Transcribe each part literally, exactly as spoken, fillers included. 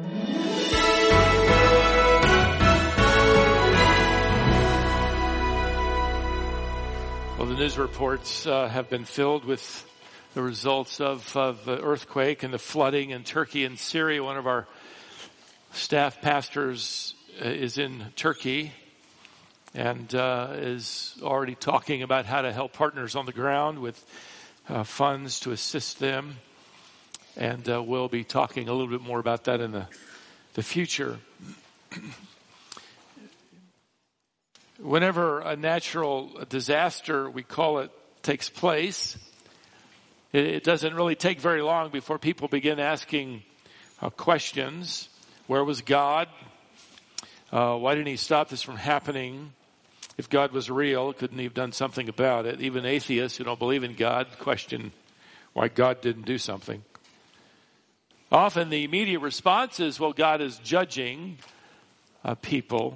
Well, the news reports uh, have been filled with the results of, of the earthquake and the flooding in Turkey and Syria. One of our staff pastors uh, is in Turkey and uh, is already talking about how to help partners on the ground with uh, funds to assist them. And uh, we'll be talking a little bit more about that in the, the future. Whenever a natural disaster, we call it, takes place, it, it doesn't really take very long before people begin asking uh, questions. Where was God? Uh, why didn't he stop this from happening? If God was real, couldn't he have done something about it? Even atheists who don't believe in God question why God didn't do something. Often the immediate response is, well, God is judging uh, people.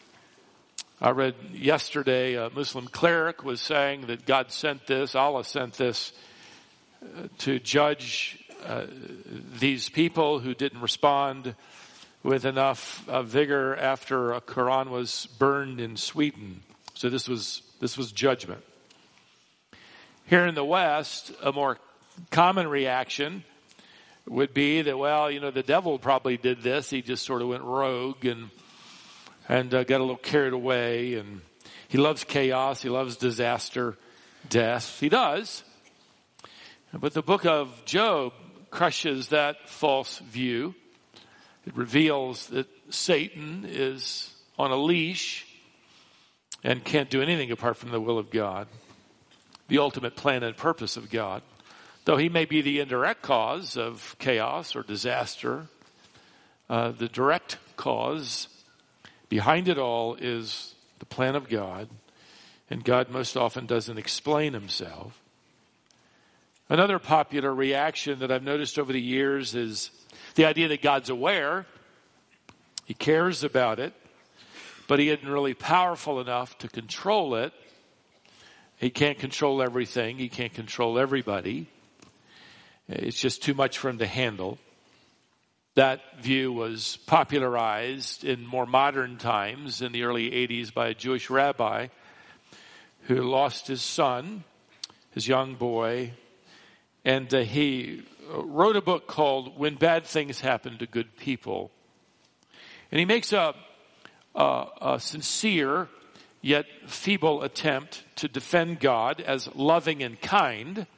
I read yesterday a Muslim cleric was saying that God sent this, Allah sent this uh, to judge uh, these people who didn't respond with enough uh, vigor after a Quran was burned in Sweden. So this was this was judgment. Here in the West, a more common reaction would be that, well, you know, the devil probably did this. He just sort of went rogue and and uh, got a little carried away. And he loves chaos. He loves disaster, death. He does. But the book of Job crushes that false view. It reveals that Satan is on a leash and can't do anything apart from the will of God, the ultimate plan and purpose of God. Though he may be the indirect cause of chaos or disaster, uh, the direct cause behind it all is the plan of God, and God most often doesn't explain himself. Another popular reaction that I've noticed over the years is the idea that God's aware, he cares about it, but he isn't really powerful enough to control it. He can't control everything. He can't control everybody. It's just too much for him to handle. That view was popularized in more modern times in the early eighties by a Jewish rabbi who lost his son, his young boy, and uh, he wrote a book called When Bad Things Happen to Good People. And he makes a, a, a sincere yet feeble attempt to defend God as loving and kind,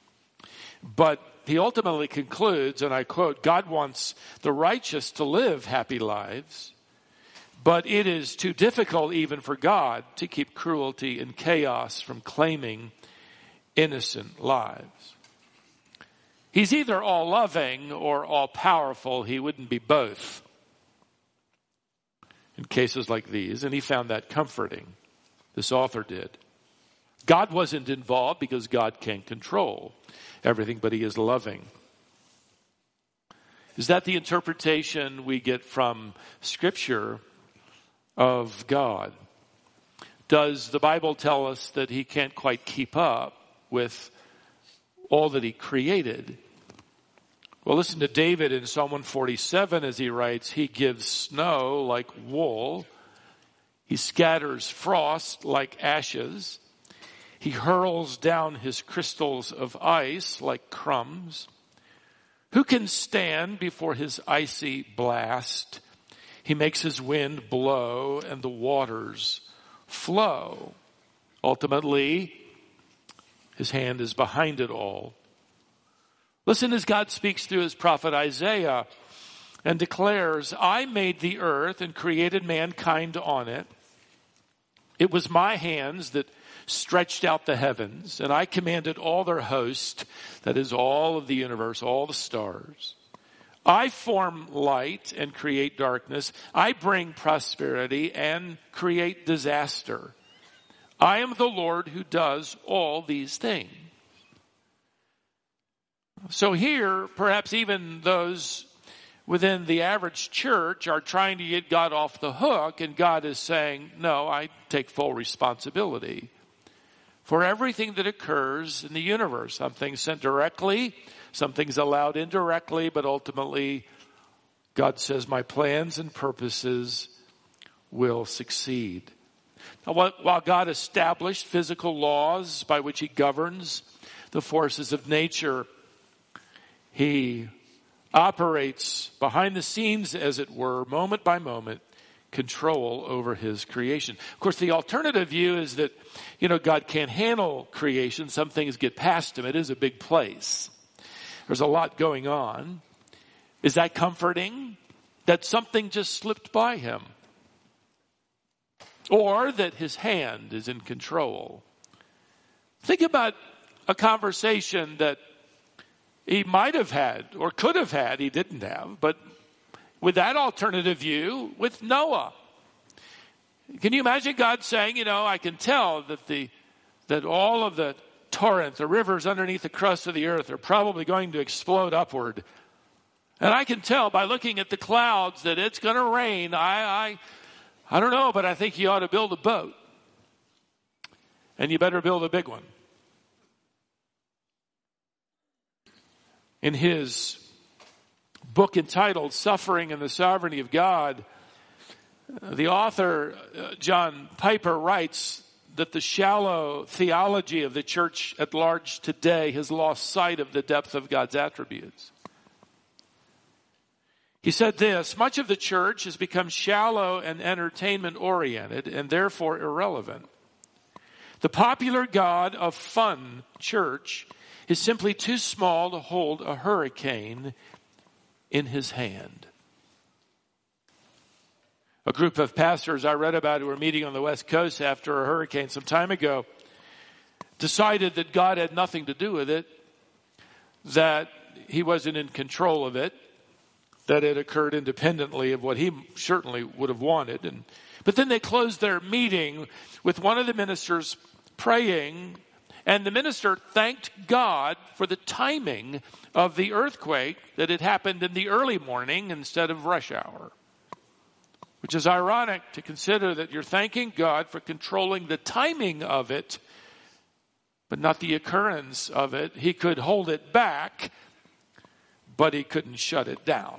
but he ultimately concludes, and I quote, God wants the righteous to live happy lives, but it is too difficult even for God to keep cruelty and chaos from claiming innocent lives. He's either all loving or all powerful. He wouldn't be both in cases like these, and he found that comforting. This author did. God wasn't involved because God can't control everything, but he is loving. Is that the interpretation we get from Scripture of God? Does the Bible tell us that he can't quite keep up with all that he created? Well, listen to David in Psalm one forty-seven as he writes, he gives snow like wool. He scatters frost like ashes. He hurls down his crystals of ice like crumbs. Who can stand before his icy blast? He makes his wind blow and the waters flow. Ultimately, his hand is behind it all. Listen as God speaks through his prophet Isaiah and declares, I made the earth and created mankind on it. It was my hands that stretched out the heavens, and I commanded all their host, that is all of the universe, all the stars. I form light and create darkness. I bring prosperity and create disaster. I am the Lord who does all these things. So here, perhaps even those within the average church are trying to get God off the hook, and God is saying, no, I take full responsibility for everything that occurs in the universe. Some things sent directly, some things allowed indirectly, but ultimately God says, my plans and purposes will succeed. Now, while God established physical laws by which he governs the forces of nature, he operates behind the scenes, as it were, moment by moment, control over his creation. Of course, the alternative view is that, you know, God can't handle creation. Some things get past him. It is a big place. There's a lot going on. Is that comforting? That something just slipped by him? Or that his hand is in control? Think about a conversation that he might have had or could have had, he didn't have, but with that alternative view, with Noah. Can you imagine God saying, you know, I can tell that the that all of the torrent, the rivers underneath the crust of the earth are probably going to explode upward. And I can tell by looking at the clouds that it's going to rain. I, I, I don't know, but I think you ought to build a boat. And you better build a big one. In his book entitled Suffering and the Sovereignty of God, the author, uh, John Piper, writes that the shallow theology of the church at large today has lost sight of the depth of God's attributes. He said this, much of the church has become shallow and entertainment-oriented and therefore irrelevant. The popular God of fun church is simply too small to hold a hurricane in his hand. A group of pastors I read about who were meeting on the West Coast after a hurricane some time ago decided that God had nothing to do with it, that he wasn't in control of it, that it occurred independently of what he certainly would have wanted. And, but then they closed their meeting with one of the ministers praying, and the minister thanked God for the timing of the earthquake, that it happened in the early morning instead of rush hour. Which is ironic to consider that you're thanking God for controlling the timing of it, but not the occurrence of it. He could hold it back, but he couldn't shut it down.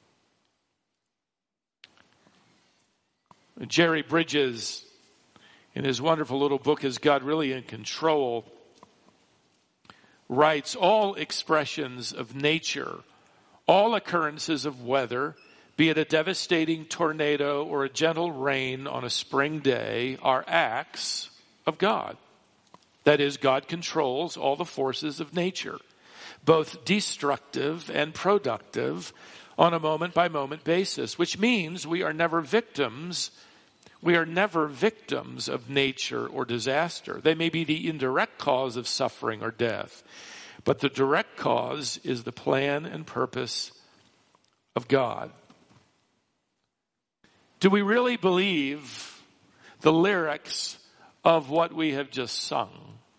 Jerry Bridges, in his wonderful little book, Is God Really in Control?, writes, all expressions of nature, all occurrences of weather, be it a devastating tornado or a gentle rain on a spring day, are acts of God. That is, God controls all the forces of nature, both destructive and productive, on a moment-by-moment basis, which means we are never victims. We are never victims of nature or disaster. They may be the indirect cause of suffering or death, but the direct cause is the plan and purpose of God. Do we really believe the lyrics of what we have just sung?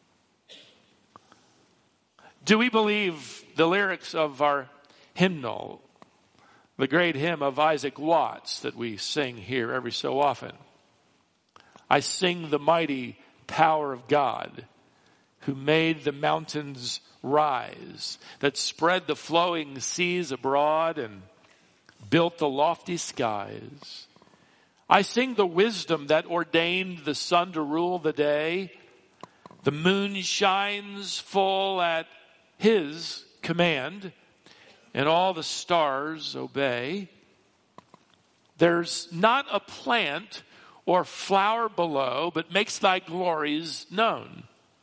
Do we believe the lyrics of our hymnal, the great hymn of Isaac Watts that we sing here every so often? I sing the mighty power of God, who made the mountains rise, that spread the flowing seas abroad and built the lofty skies. I sing the wisdom that ordained the sun to rule the day. The moon shines full at his command, and all the stars obey. There's not a plant or flower below, but makes thy glories known.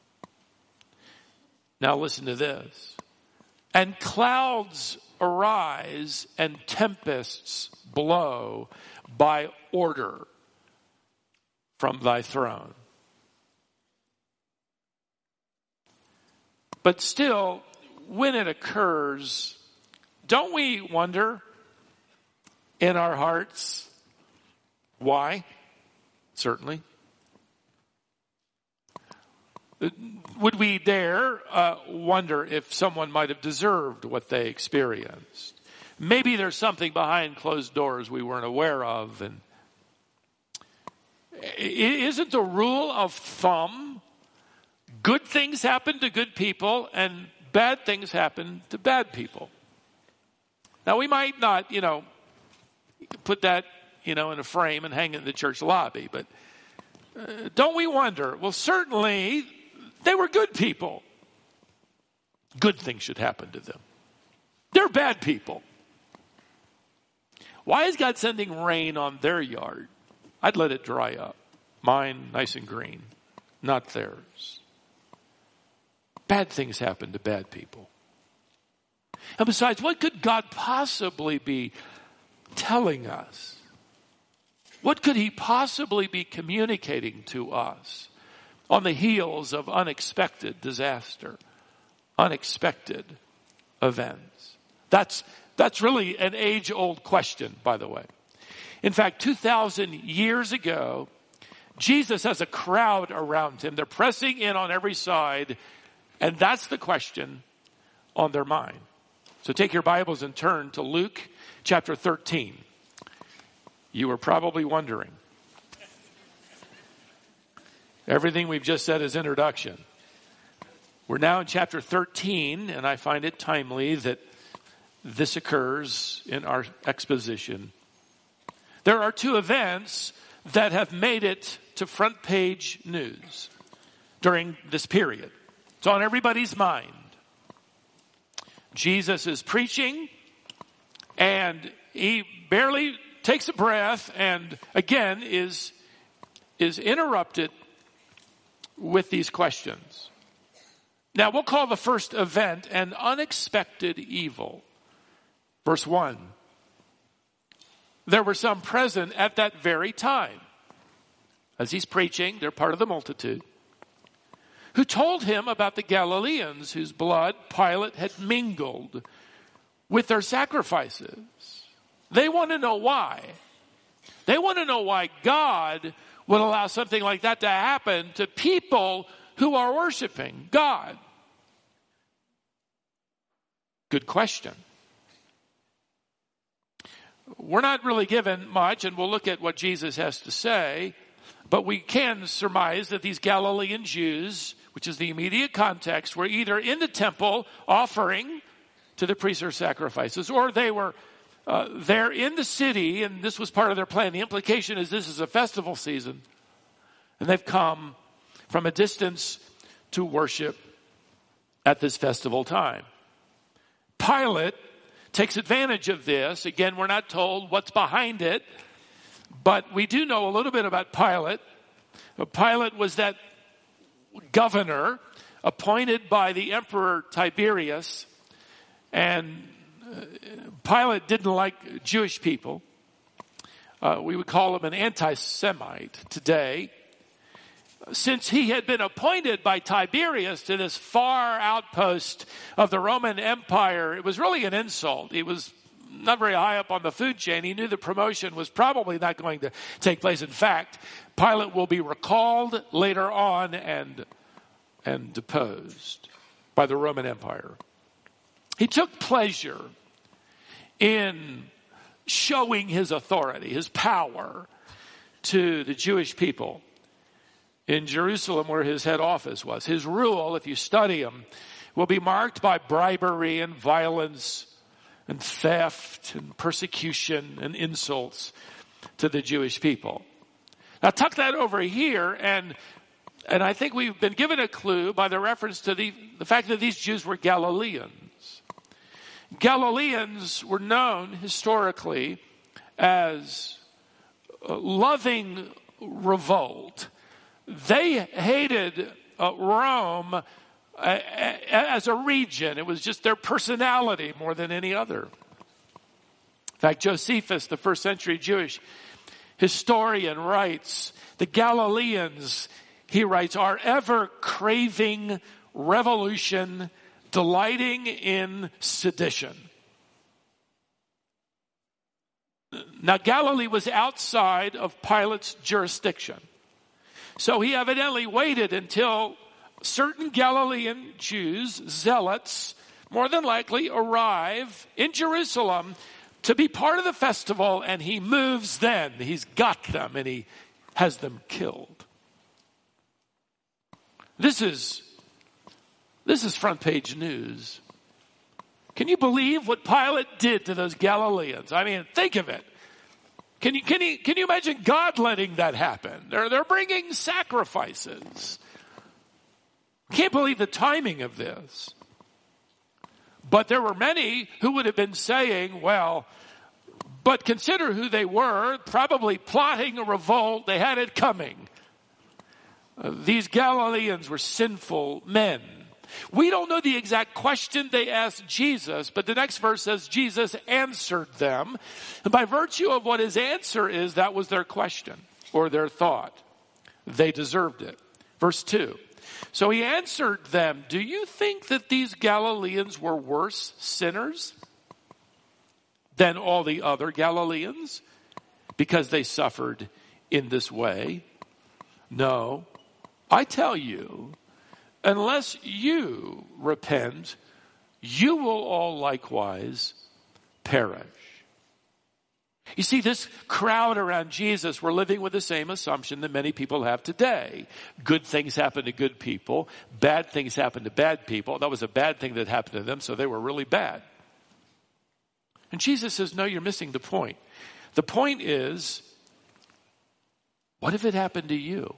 Now listen to this. And clouds arise and tempests blow by order from thy throne. But still, when it occurs, don't we wonder in our hearts why? Certainly. Would we dare uh, wonder if someone might have deserved what they experienced? Maybe there's something behind closed doors we weren't aware of. And isn't the rule of thumb, good things happen to good people and bad things happen to bad people? Now, we might not, you know, You could put that, you know, in a frame and hang it in the church lobby. But uh, don't we wonder? Well, certainly they were good people. Good things should happen to them. They're bad people. Why is God sending rain on their yard? I'd let it dry up. Mine, nice and green. Not theirs. Bad things happen to bad people. And besides, what could God possibly be telling us? What could he possibly be communicating to us on the heels of unexpected disaster, unexpected events? That's, that's really an age-old question, by the way. In fact, two thousand years ago, Jesus has a crowd around him. They're pressing in on every side, and that's the question on their mind. So take your Bibles and turn to Luke chapter thirteen. You were probably wondering. Everything we've just said is introduction. We're now in chapter thirteen, and I find it timely that this occurs in our exposition. There are two events that have made it to front page news during this period. It's on everybody's mind. Jesus is preaching, and he barely takes a breath, and again is, is interrupted with these questions. Now, we'll call the first event an unexpected evil. Verse one. There were some present at that very time. As he's preaching, they're part of the multitude, who told him about the Galileans whose blood Pilate had mingled with their sacrifices. They want to know why. They want to know why God would allow something like that to happen to people who are worshiping God. Good question. We're not really given much, and we'll look at what Jesus has to say, but we can surmise that these Galilean Jews, which is the immediate context, were either in the temple offering to the priests or sacrifices, or they were uh, there in the city, and this was part of their plan. The implication is this is a festival season, and they've come from a distance to worship at this festival time. Pilate takes advantage of this. Again, we're not told what's behind it, but we do know a little bit about Pilate. Pilate was that governor appointed by the Emperor Tiberius, and Pilate didn't like Jewish people. Uh, we would call him an anti-Semite today. Since he had been appointed by Tiberius to this far outpost of the Roman Empire, it was really an insult. He was not very high up on the food chain. He knew the promotion was probably not going to take place. In fact, Pilate will be recalled later on and, and deposed by the Roman Empire. He took pleasure in showing his authority, his power to the Jewish people in Jerusalem, where his head office was. His rule, if you study him, will be marked by bribery and violence and theft and persecution and insults to the Jewish people. Now tuck that over here, and and I think we've been given a clue by the reference to the, the fact that these Jews were Galileans. Galileans were known historically as loving revolt. They hated uh, Rome uh, as a region. It was just their personality more than any other. In fact, Josephus, the first century Jewish historian, writes, the Galileans, he writes, are ever craving revolution, delighting in sedition. Now, Galilee was outside of Pilate's jurisdiction. So he evidently waited until certain Galilean Jews, zealots, more than likely arrive in Jerusalem to be part of the festival, and he moves then. He's got them, and he has them killed. This is, this is front page news. Can you believe what Pilate did to those Galileans? I mean, think of it. Can you, can you, can you imagine God letting that happen? They're, they're bringing sacrifices. Can't believe the timing of this. But there were many who would have been saying, well, but consider who they were, probably plotting a revolt. They had it coming. Uh, these Galileans were sinful men. We don't know the exact question they asked Jesus, but the next verse says Jesus answered them. And by virtue of what his answer is, that was their question or their thought. They deserved it. Verse two. So he answered them, do you think that these Galileans were worse sinners than all the other Galileans because they suffered in this way? No, I tell you, unless you repent, you will all likewise perish. You see, this crowd around Jesus were living with the same assumption that many people have today. Good things happen to good people. Bad things happen to bad people. That was a bad thing that happened to them, so they were really bad. And Jesus says, no, you're missing the point. The point is, what if it happened to you?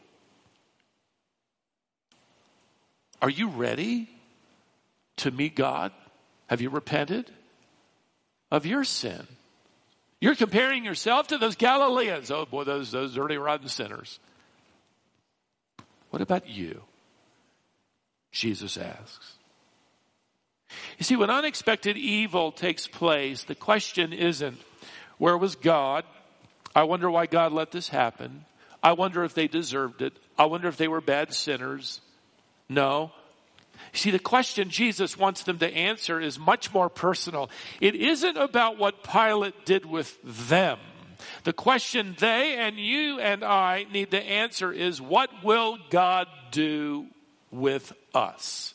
Are you ready to meet God? Have you repented of your sin? You're comparing yourself to those Galileans. Oh boy, those, those dirty, rotten sinners. What about you? Jesus asks. You see, when unexpected evil takes place, the question isn't, where was God? I wonder why God let this happen. I wonder if they deserved it. I wonder if they were bad sinners. No. See, the question Jesus wants them to answer is much more personal. It isn't about what Pilate did with them. The question they and you and I need to answer is, what will God do with us?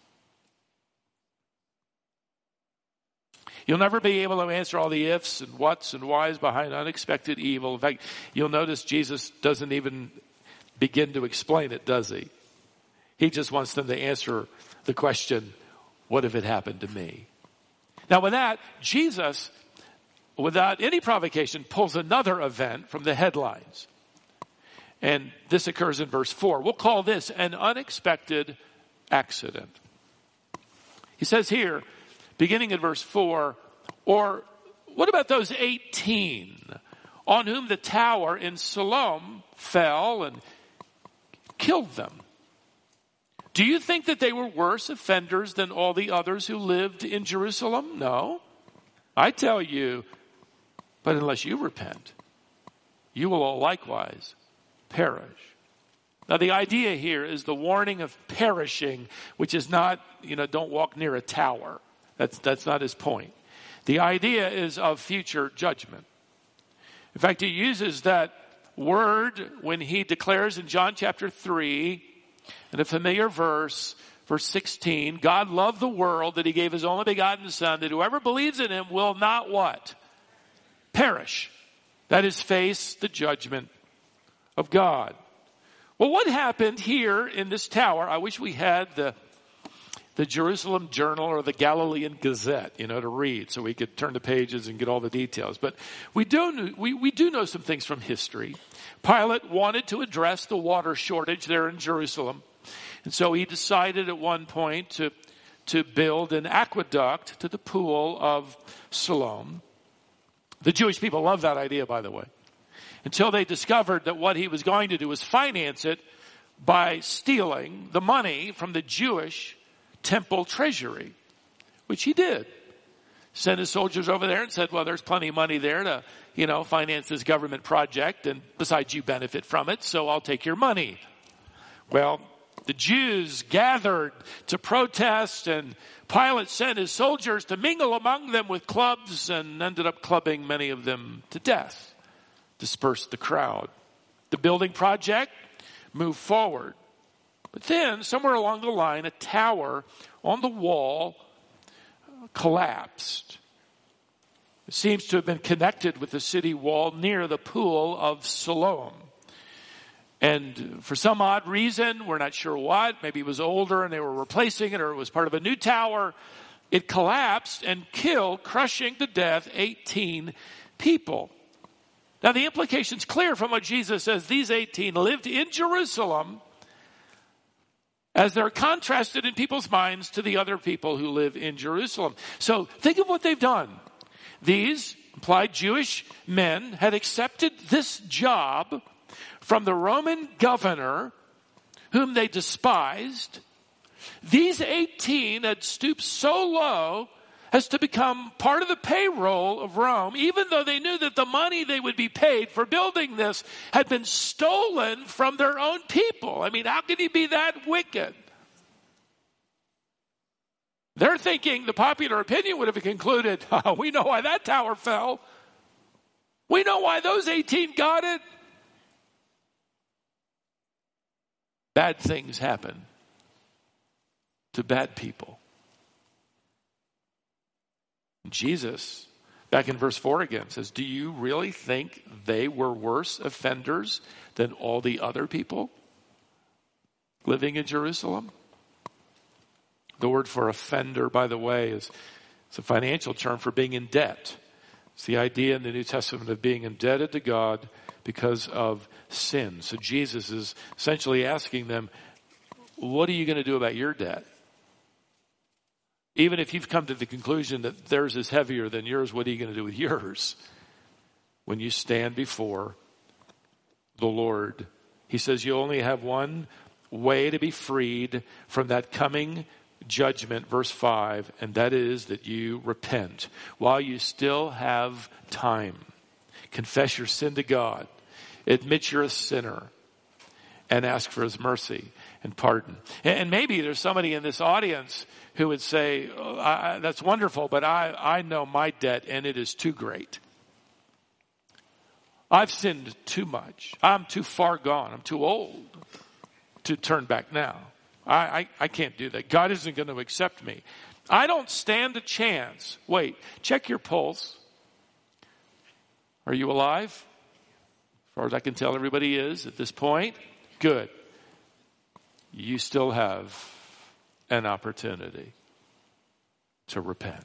You'll never be able to answer all the ifs and whats and whys behind unexpected evil. In fact, you'll notice Jesus doesn't even begin to explain it, does he? He just wants them to answer the question, what if it happened to me? Now with that, Jesus, without any provocation, pulls another event from the headlines. And this occurs in verse four. We'll call this an unexpected accident. He says here, beginning in verse four, or what about those eighteen on whom the tower in Siloam fell and killed them? Do you think that they were worse offenders than all the others who lived in Jerusalem? No. I tell you, but unless you repent, you will all likewise perish. Now the idea here is the warning of perishing, which is not, you know, don't walk near a tower. That's, that's not his point. The idea is of future judgment. In fact, he uses that word when he declares in John chapter three, in a familiar verse, verse sixteen, God loved the world that he gave his only begotten son, that whoever believes in him will not what? Perish. That is, face the judgment of God. Well, what happened here in this tower? I wish we had the the Jerusalem Journal or the Galilean Gazette, you know, to read so we could turn the pages and get all the details. But we do, we, we do know some things from history. Pilate wanted to address the water shortage there in Jerusalem. And so he decided at one point to, to build an aqueduct to the pool of Siloam. The Jewish people loved that idea, by the way, until they discovered that what he was going to do was finance it by stealing the money from the Jewish temple treasury, which he did. Sent his soldiers over there and said, well, there's plenty of money there to, you know, finance this government project, and besides you benefit from it, so I'll take your money. Well, the Jews gathered to protest, and Pilate sent his soldiers to mingle among them with clubs and ended up clubbing many of them to death, dispersed the crowd. The building project moved forward. But then, somewhere along the line, a tower on the wall collapsed. It seems to have been connected with the city wall near the pool of Siloam. And for some odd reason, we're not sure what, maybe it was older and they were replacing it, or it was part of a new tower, it collapsed and killed, crushing to death eighteen people. Now the implication's clear from what Jesus says. These eighteen lived in Jerusalem as they're contrasted in people's minds to the other people who live in Jerusalem. So think of what they've done. These implied Jewish men had accepted this job from the Roman governor whom they despised. These eighteen had stooped so low as to become part of the payroll of Rome, even though they knew that the money they would be paid for building this had been stolen from their own people. I mean, how could he be that wicked? They're thinking the popular opinion would have concluded, oh, we know why that tower fell. We know why those eighteen got it. Bad things happen to bad people. Jesus, back in verse four again, says, do you really think they were worse offenders than all the other people living in Jerusalem? The word for offender, by the way, is it's a financial term for being in debt. It's the idea in the New Testament of being indebted to God because of sin. So Jesus is essentially asking them, what are you going to do about your debt? Even if you've come to the conclusion that theirs is heavier than yours, what are you going to do with yours when you stand before the Lord? He says you only have one way to be freed from that coming judgment, verse five, and that is that you repent while you still have time. Confess your sin to God. Admit you're a sinner and ask for his mercy and pardon. And maybe there's somebody in this audience who would say, oh, I, that's wonderful, but I, I know my debt and it is too great. I've sinned too much. I'm too far gone. I'm too old to turn back now. I, I, I can't do that. God isn't going to accept me. I don't stand a chance. Wait, check your pulse. Are you alive? As far as I can tell, everybody is at this point. Good. You still have an opportunity to repent.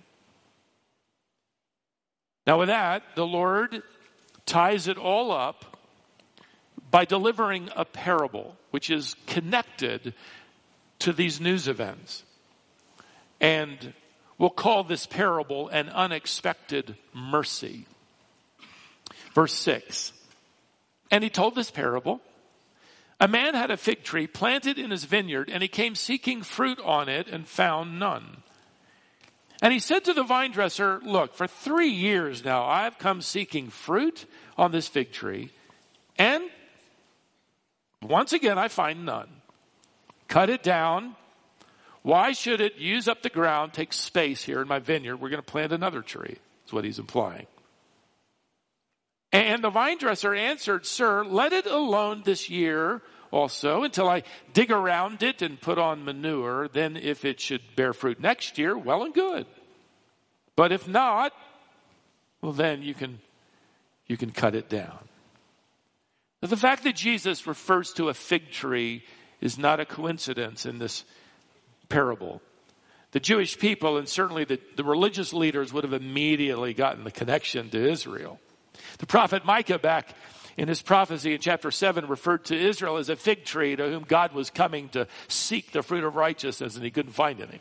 Now with that, the Lord ties it all up by delivering a parable, which is connected to these news events. And we'll call this parable an unexpected mercy. Verse six. And he told this parable. A man had a fig tree planted in his vineyard, and he came seeking fruit on it and found none. And he said to the vine dresser, look, for three years now I've come seeking fruit on this fig tree, and once again I find none. Cut it down. Why should it use up the ground, take space here in my vineyard? We're going to plant another tree, is what he's implying. And the vine dresser answered, sir, let it alone this year also until I dig around it and put on manure. Then if it should bear fruit next year, well and good. But if not, well then you can, you can cut it down. But the fact that Jesus refers to a fig tree is not a coincidence in this parable. The Jewish people and certainly the, the religious leaders would have immediately gotten the connection to Israel. The prophet Micah, back in his prophecy in chapter seven, referred to Israel as a fig tree to whom God was coming to seek the fruit of righteousness, and he couldn't find any.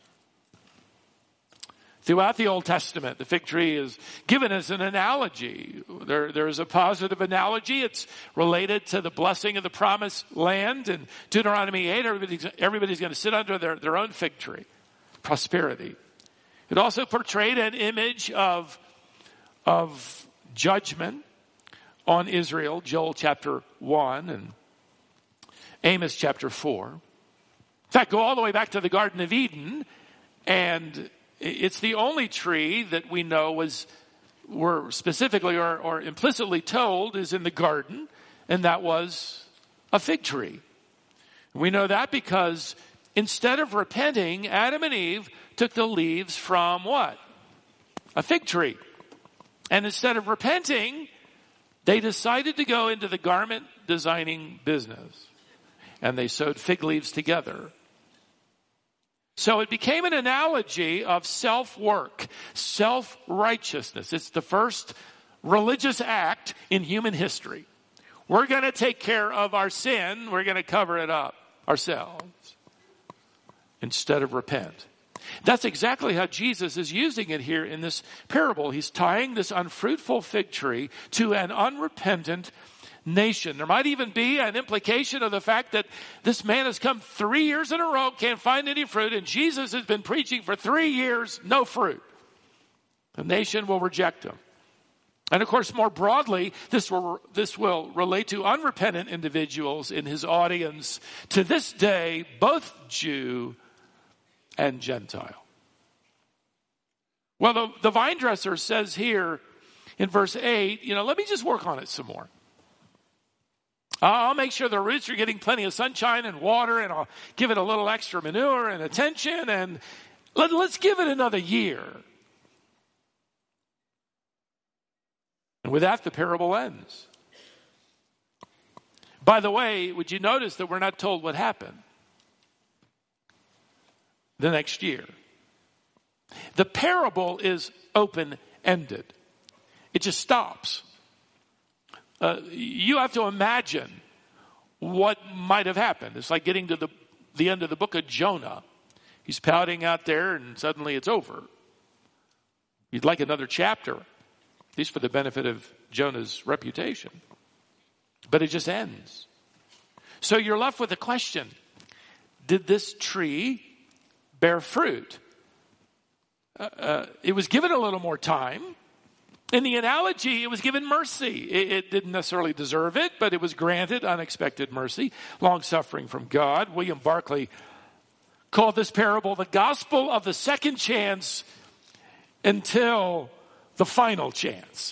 Throughout the Old Testament, the fig tree is given as an analogy. There, there's a positive analogy. It's related to the blessing of the promised land. In Deuteronomy eight, everybody's, everybody's going to sit under their, their own fig tree. Prosperity. It also portrayed an image of, of judgment on Israel, Joel chapter one and Amos chapter four. In fact, go all the way back to the Garden of Eden, and it's the only tree that we know was, were specifically or, or implicitly told is in the garden, and that was a fig tree. We know that because instead of repenting, Adam and Eve took the leaves from what? A fig tree. And instead of repenting, they decided to go into the garment designing business. And they sewed fig leaves together. So it became an analogy of self-work, self-righteousness. It's the first religious act in human history. We're going to take care of our sin. We're going to cover it up ourselves instead of repent. That's exactly how Jesus is using it here in this parable. He's tying this unfruitful fig tree to an unrepentant nation. There might even be an implication of the fact that this man has come three years in a row, can't find any fruit, and Jesus has been preaching for three years, no fruit. The nation will reject him. And of course, more broadly, this will, this will relate to unrepentant individuals in his audience to this day, both Jew and Gentile. Well, the, the vine dresser says here in verse eight, you know, let me just work on it some more. I'll make sure the roots are getting plenty of sunshine and water, and I'll give it a little extra manure and attention, and let, let's give it another year. And with that, the parable ends. By the way, would you notice that we're not told what happened the next year? The parable is open-ended. It just stops. Uh, you have to imagine what might have happened. It's like getting to the, the end of the book of Jonah. He's pouting out there and suddenly it's over. You'd like another chapter, at least for the benefit of Jonah's reputation. But it just ends. So you're left with a question. Did this tree bear fruit? Uh, uh, it was given a little more time. In the analogy, it was given mercy. It, it didn't necessarily deserve it, but it was granted unexpected mercy, long-suffering from God. William Barclay called this parable the gospel of the second chance until the final chance.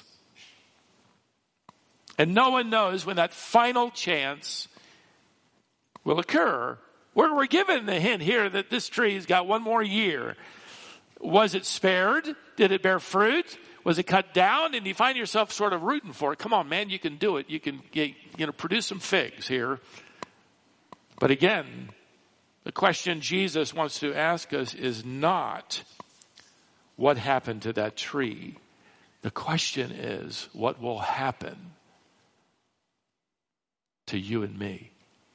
And no one knows when that final chance will occur. We're, we're given the hint here that this tree's got one more year. Was it spared? Did it bear fruit? Was it cut down? And you find yourself sort of rooting for it. Come on, man, you can do it. You can get, you know, produce some figs here. But again, the question Jesus wants to ask us is not what happened to that tree. The question is, what will happen to you and me?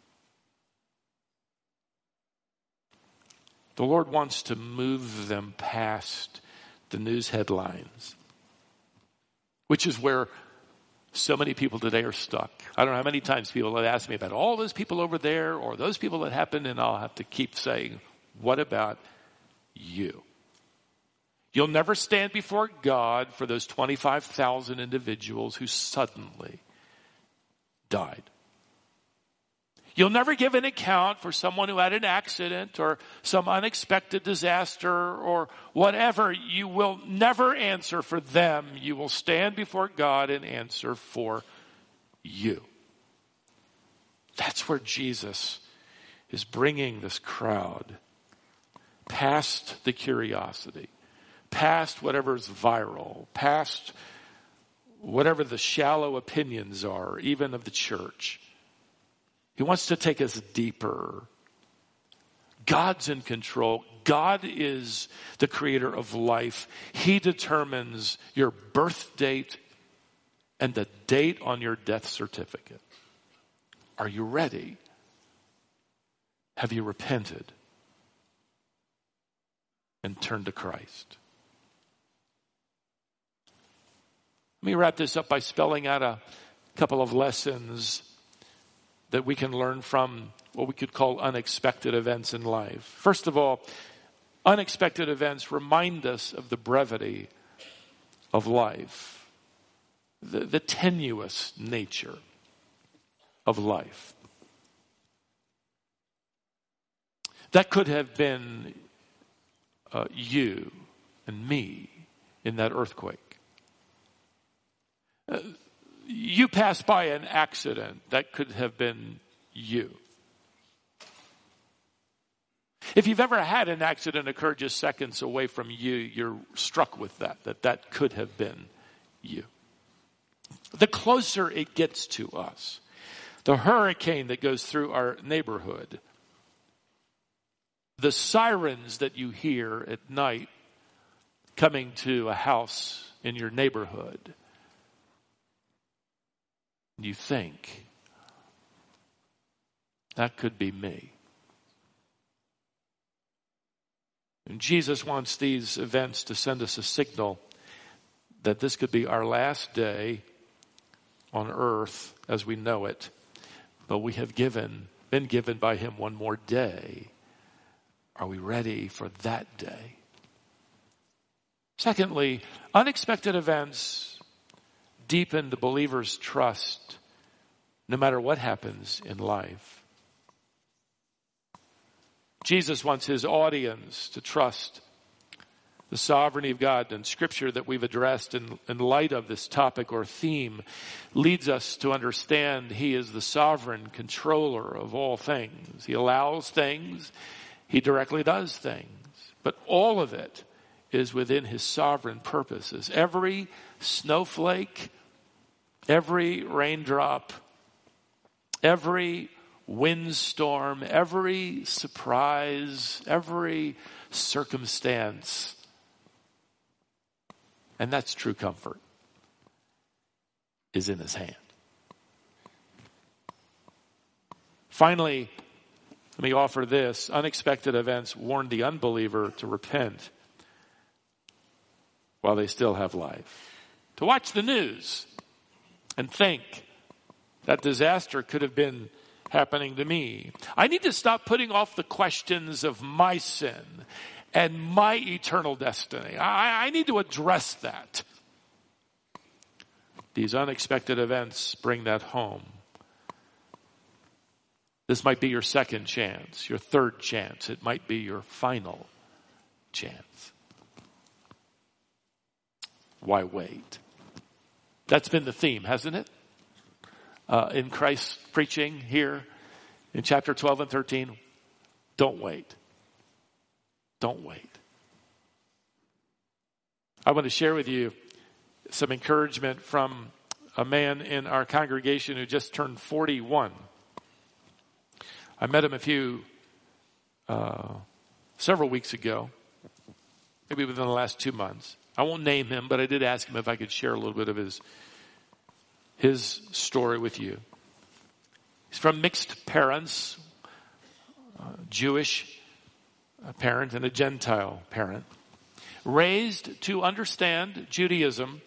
The Lord wants to move them past the news headlines, which is where so many people today are stuck. I don't know how many times people have asked me about all those people over there or those people that happened, and I'll have to keep saying, what about you? You'll never stand before God for those twenty-five thousand individuals who suddenly died. You'll never give an account for someone who had an accident or some unexpected disaster or whatever. You will never answer for them. You will stand before God and answer for you. That's where Jesus is bringing this crowd past the curiosity, past whatever's viral, past whatever the shallow opinions are, even of the church. He wants to take us deeper. God's in control. God is the creator of life. He determines your birth date and the date on your death certificate. Are you ready? Have you repented and turned to Christ? Let me wrap this up by spelling out a couple of lessons that we can learn from what we could call unexpected events in life. First of all, unexpected events remind us of the brevity of life, the, the tenuous nature of life. That could have been uh, you and me in that earthquake. Uh, You passed by an accident. That could have been you. If you've ever had an accident occur just seconds away from you, you're struck with that, that that could have been you. The closer it gets to us, the hurricane that goes through our neighborhood, the sirens that you hear at night coming to a house in your neighborhood, You think, that could be me. And Jesus wants these events to send us a signal that this could be our last day on earth as we know it. But we have given, been given by him one more day. Are we ready for that day? Secondly, unexpected events deepen the believer's trust no matter what happens in life. Jesus wants his audience to trust the sovereignty of God, and scripture that we've addressed in, in light of this topic or theme leads us to understand he is the sovereign controller of all things. He allows things. He directly does things. But all of it is within his sovereign purposes. Every snowflake, every raindrop, every windstorm, every surprise, every circumstance. And that's true comfort, is in his hand. Finally, let me offer this. Unexpected events warn the unbeliever to repent while they still have life. To watch the news and think that disaster could have been happening to me. I need to stop putting off the questions of my sin and my eternal destiny. I, I need to address that. These unexpected events bring that home. This might be your second chance, your third chance. It might be your final chance. Why wait? That's been the theme, hasn't it? Uh, in Christ's preaching here in chapter twelve and thirteen. Don't wait. Don't wait. I want to share with you some encouragement from a man in our congregation who just turned forty-one. I met him a few, uh, several weeks ago, maybe within the last two months. I won't name him, but I did ask him if I could share a little bit of his, his story with you. He's from mixed parents, uh, Jewish a parent and a Gentile parent, raised to understand Judaism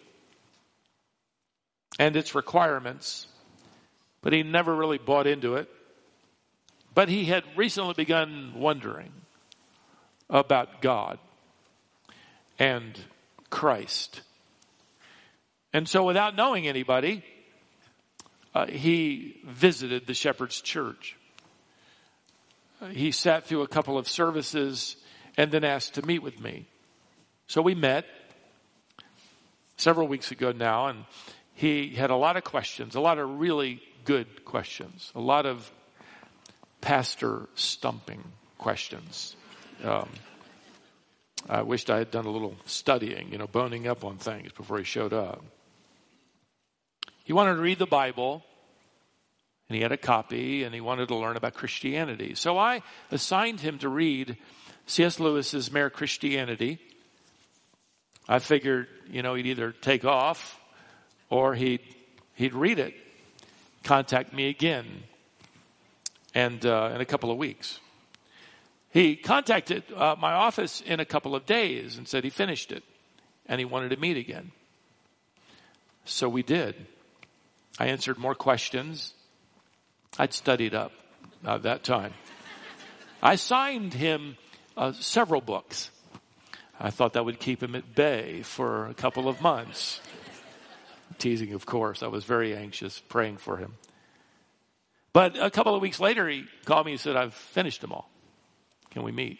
and its requirements, but he never really bought into it. But he had recently begun wondering about God and Christ. And so without knowing anybody, uh, he visited the Shepherd's Church. He sat through a couple of services and then asked to meet with me. So we met several weeks ago now, and he had a lot of questions, a lot of really good questions, a lot of pastor stumping questions. Um, I wished I had done a little studying, you know, boning up on things before he showed up. He wanted to read the Bible. And he had a copy, and he wanted to learn about Christianity. So I assigned him to read C S Lewis's Mere Christianity. I figured, you know, he'd either take off or he'd, he'd read it, contact me again, and uh, in a couple of weeks. He contacted uh, my office in a couple of days and said he finished it, and he wanted to meet again. So we did. I answered more questions. I'd studied up uh, that time. I signed him uh, several books. I thought that would keep him at bay for a couple of months. Teasing, of course. I was very anxious, praying for him. But a couple of weeks later, he called me and said, I've finished them all. Can we meet?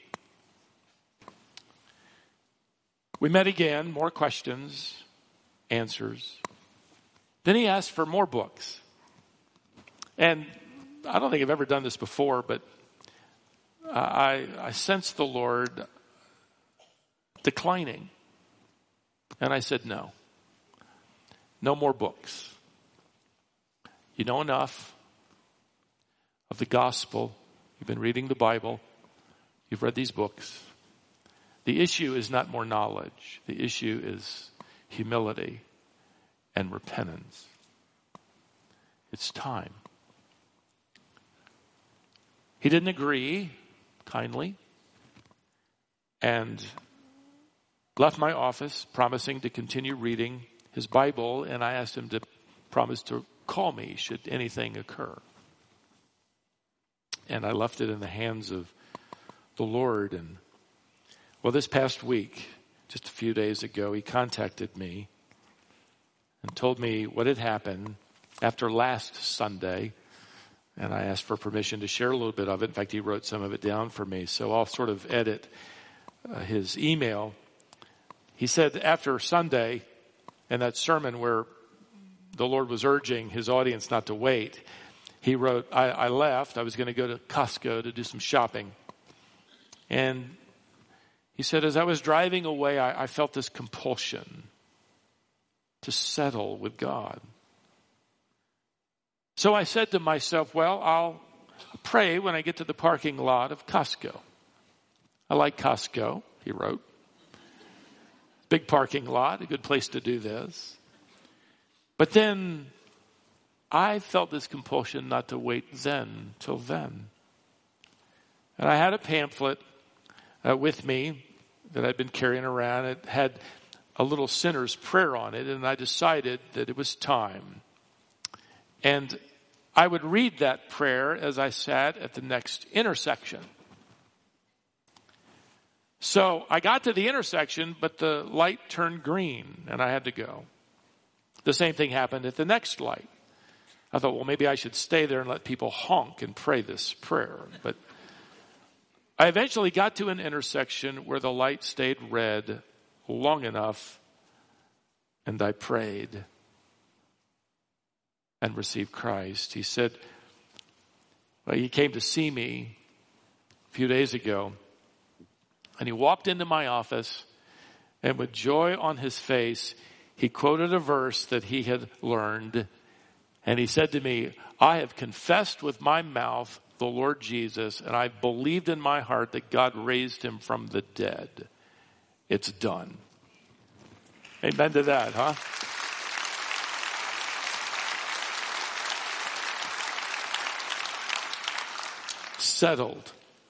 We met again, more questions, answers. Then he asked for more books. And I don't think I've ever done this before, but I, I sensed the Lord declining. And I said, no. No more books. You know enough of the gospel. You've been reading the Bible. You've read these books. The issue is not more knowledge. The issue is humility and repentance. It's time. He didn't agree kindly and left my office promising to continue reading his Bible, and I asked him to promise to call me should anything occur. And I left it in the hands of the Lord. And well, this past week, just a few days ago, he contacted me and told me what had happened after last Sunday. And I asked for permission to share a little bit of it. In fact, he wrote some of it down for me. So I'll sort of edit uh, his email. He said after Sunday and that sermon where the Lord was urging his audience not to wait, he wrote, I, I left. I was going to go to Costco to do some shopping. And he said, as I was driving away, I, I felt this compulsion to settle with God. So I said to myself, well, I'll pray when I get to the parking lot of Costco. I like Costco, he wrote. Big parking lot, a good place to do this. But then I felt this compulsion not to wait then till then. And I had a pamphlet uh, with me that I'd been carrying around. It had a little sinner's prayer on it, and I decided that it was time. And I would read that prayer as I sat at the next intersection. So I got to the intersection, but the light turned green, and I had to go. The same thing happened at the next light. I thought, well, maybe I should stay there and let people honk and pray this prayer. But I eventually got to an intersection where the light stayed red long enough, and I prayed and received Christ. He said, well, he came to see me a few days ago, and he walked into my office, and with joy on his face, he quoted a verse that he had learned, and he said to me, I have confessed with my mouth the Lord Jesus, and I believed in my heart that God raised him from the dead. It's done. Amen to that, huh? Settled.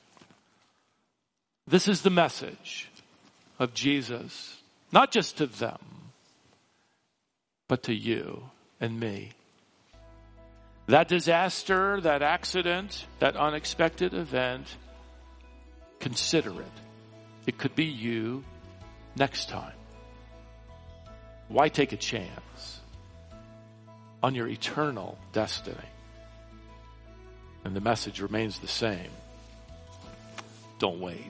This is the message of Jesus, not just to them, but to you and me. That disaster, that accident, that unexpected event, consider it. It could be you next time. Why take a chance on your eternal destiny? And the message remains the same. Don't wait.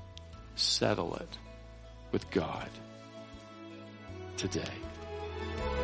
Settle it with God today.